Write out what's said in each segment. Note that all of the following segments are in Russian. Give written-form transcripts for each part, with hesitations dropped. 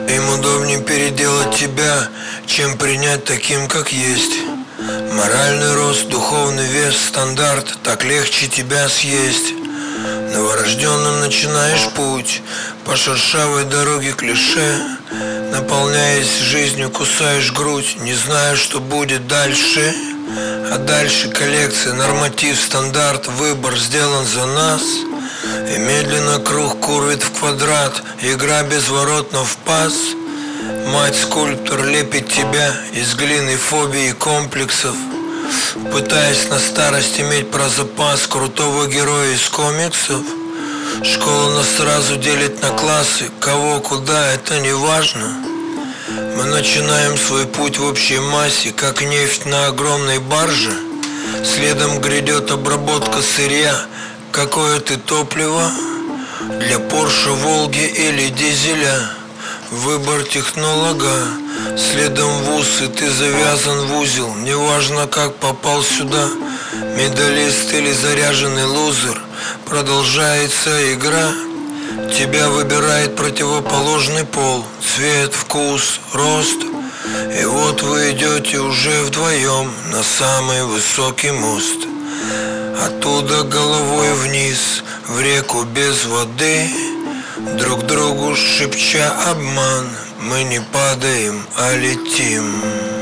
Им удобнее переделать тебя, чем принять таким, как есть. Моральный рост, духовный вес, стандарт, так легче тебя съесть. Новорожденным начинаешь путь по шершавой дороге клише. Наполняясь жизнью, кусаешь грудь, не зная, что будет дальше. А дальше коллекция, норматив, стандарт, выбор сделан за нас. И медленно круг курвит в квадрат, игра без ворот, но в пас. Мать-скульптор лепит тебя из глины, фобий и комплексов, пытаясь на старость иметь про запас крутого героя из комиксов. Школа нас сразу делит на классы, кого, куда, это не важно. Мы начинаем свой путь в общей массе, как нефть на огромной барже. Следом грядет обработка сырья. Какое ты топливо? Для Порше, Волги или дизеля? Выбор технолога. Следом в ус, и ты завязан в узел. Неважно, как попал сюда, медалист или заряженный лузер. Продолжается игра. Тебя выбирает противоположный пол, цвет, вкус, рост. И вот вы идете уже вдвоем на самый высокий мост. Оттуда головой вниз, в реку без воды, друг другу шепча обман. Мы не падаем, а летим.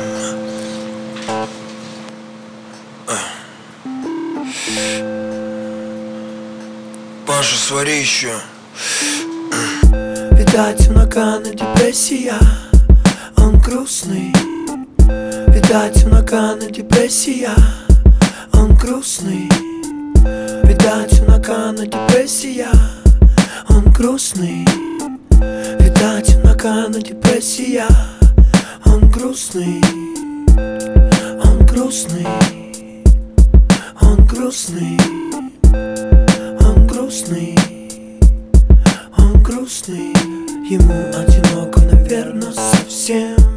Паша, свари еще. Видать, у Накана депрессия, он грустный. Видать, у Накана депрессия, он грустный. Видать, у Накана депрессия, он грустный. Видать, у Накана депрессия, он грустный. Он грустный. Он грустный. Он грустный. Он грустный. Ему одиноко, наверное, совсем.